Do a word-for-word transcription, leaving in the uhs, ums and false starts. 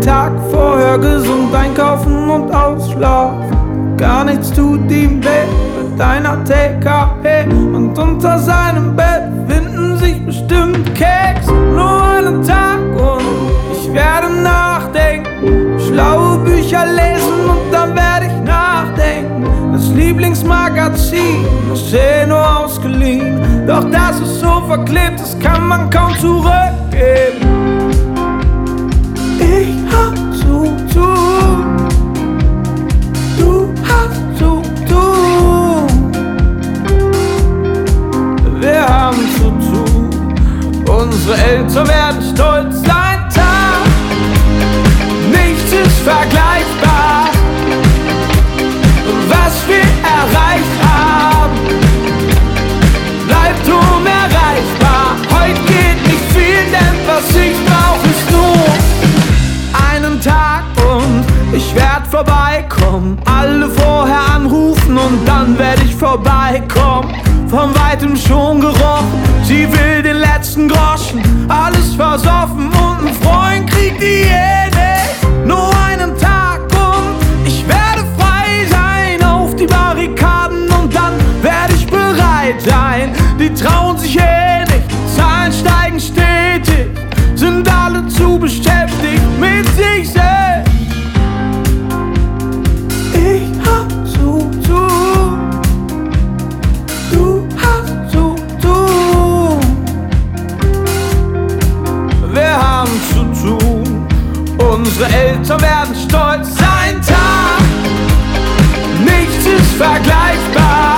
Tag vorher gesund einkaufen und ausschlafen. Gar nichts tut ihm weh mit deiner T K P. Und unter seinem Bett finden sich bestimmt Keks. Nur einen Tag und ich werde nachdenken, schlaue Bücher lesen und dann werde ich nachdenken. Das Lieblingsmagazin ist eh nur ausgeliehen, doch das ist so verklebt, das kann man kaum zurückgeben. Ich hab zu tun, du hast zu tun. Wir haben zu tun, unsere Eltern werden stolz sein Tag. Nichts ist vergleichbar, was wir erreicht haben, bleibt unerreichbar. Heute geht nicht viel, denn was ich brauch ist nur einen Tag und ich werd vorbeikommen. Alle vorher anrufen und dann werd ich vorbeikommen. Von weitem schon gerochen, sie will den letzten Groschen. Alles versoffen und ein Freund kriegt die eh nicht. Nur einen Tag und ich werde frei sein. Auf die Barrikaden und dann werde ich bereit sein. Die trauen sich eh nicht, Zahlen steigen stetig, sind alle zu beschäftigt mit sich selbst. Ich hab zu tun, du hast zu tun. Wir haben zu tun, unsere Eltern werden stolz sein Tag. Nichts ist vergleichbar,